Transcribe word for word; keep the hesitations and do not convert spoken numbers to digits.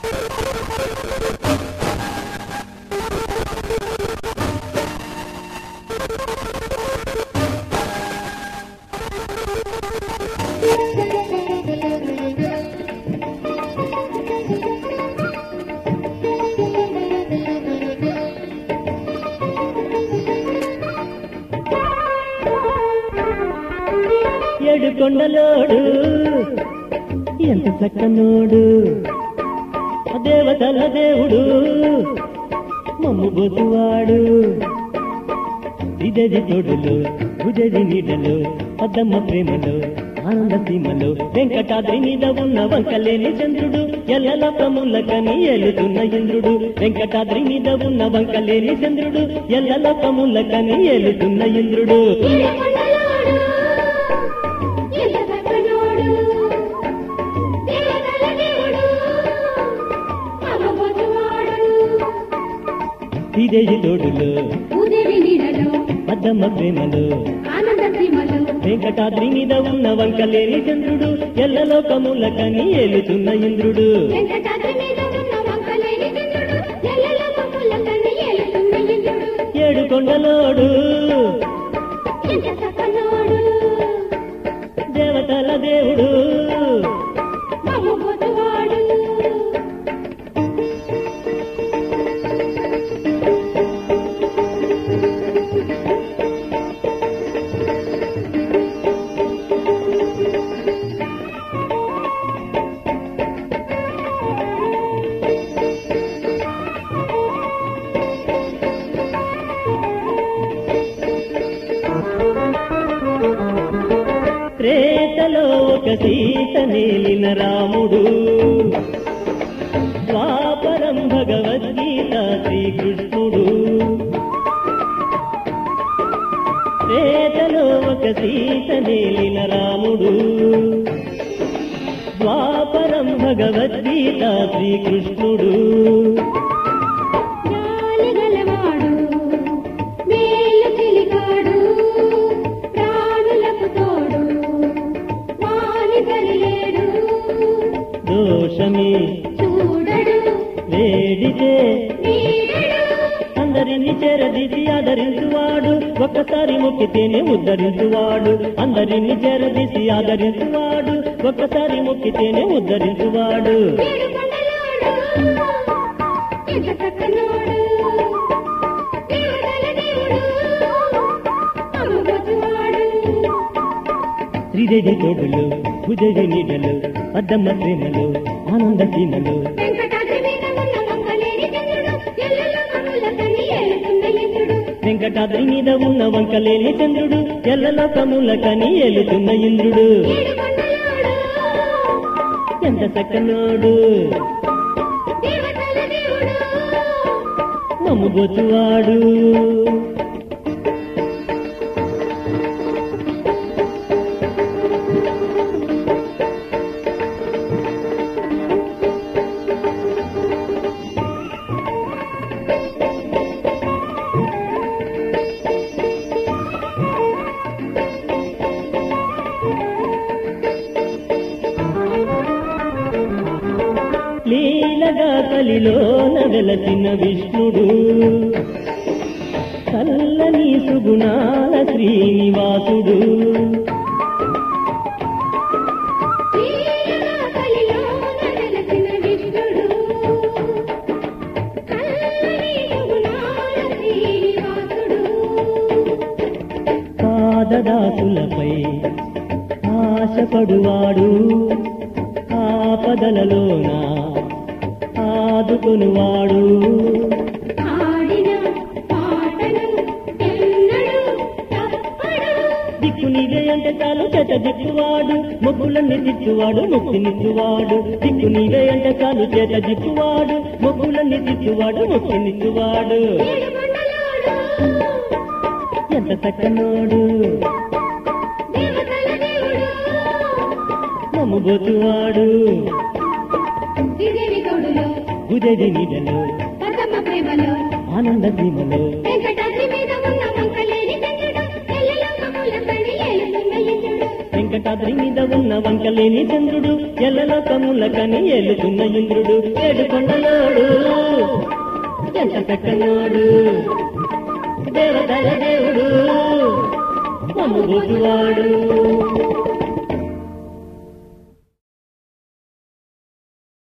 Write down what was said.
ఏడు కొండలోడు ఎంత చక్కనోడు దేవతల దేవుడు మమ్ము బొతువాడు ఇదది తోడులో భుజది నీడలో పద్దమ్మ ప్రేమలో ఆనంద సీమలో వెంకటాద్రి మీద ఉన్న వంకలేని చంద్రుడు ఎల్లలోకములకని ఏలుతున్న ఇంద్రుడు వెంకటాద్రి మీద ఉన్న వంకలేని చంద్రుడు ఎల్లలోకములకని ఏలుతున్న ఇంద్రుడు ఇదేది తోడులో పద్దమ్మ ప్రేమలో వెంకటాద్రి మీద ఉన్న వంకలేని చంద్రుడు ఎల్లలోకములకని ఏలుతున్న ఇంద్రుడు ఏడు కొండలోడు దేవతల దేవుడు త్రేతలో ఒక సీత నేలిన రాముడు ద్వాపరం భగవద్గీత శ్రీకృష్ణుడు త్రేతలో ఒక సీత నేలిన రాముడు ద్వాపరం భగవద్గీత శ్రీకృష్ణుడు దోషమే వేడితే అందరిని చేరదీసి ఆదరించువాడు ఒక్కసారి మొక్కితేనే ఉద్ధరించువాడు అందరిని చేరదీసి ఆదరించువాడు ఒక్కసారి మొక్కితేనే ఉద్ధరించువాడు శ్రీదేవి తోడులు భుజది నీడలు పద్దమ్మ ప్రేమలు ఆనంద సీమలు వెంకటాద్రి మీద ఉన్న వంకలేని చంద్రుడు ఎల్లలోకములకని ఏలుతున్న ఇంద్రుడు ఎంత చక్కనోడు మమ్ము బొతువాడు లీలగా కలిలోన వెలసిన విష్ణుడు చల్లని సుగుణాల శ్రీనివాసుడు పాదదాసులపై ఆశపడువాడు ఆపదలలోన ఆదుకొనువాడు దిక్కు నీవే అంటే చాలు చేత దిక్కువాడు మొక్కులన్నీ తిట్టువాడు ముక్తినిచ్చువాడు దిక్కు నీవే అంటే చాలు చేత దిక్కువాడు మొక్కులన్నీ తిట్టువాడు ముక్తినిచ్చువాడు ఎంత చక్కనోడు మమ్ము బొతువాడు భుజది నీడలు ఆనంద సీమలు వెంకట వెంకటాద్రి మీద ఉన్న వంకలేని చంద్రుడు ఎల్లలోకములకని ఏలుతున్న ఇంద్రుడు ఏడుకొండలోడు ఎంత చక్కనోడు దేవతల దేవుడు మమ్ము బోటువాడు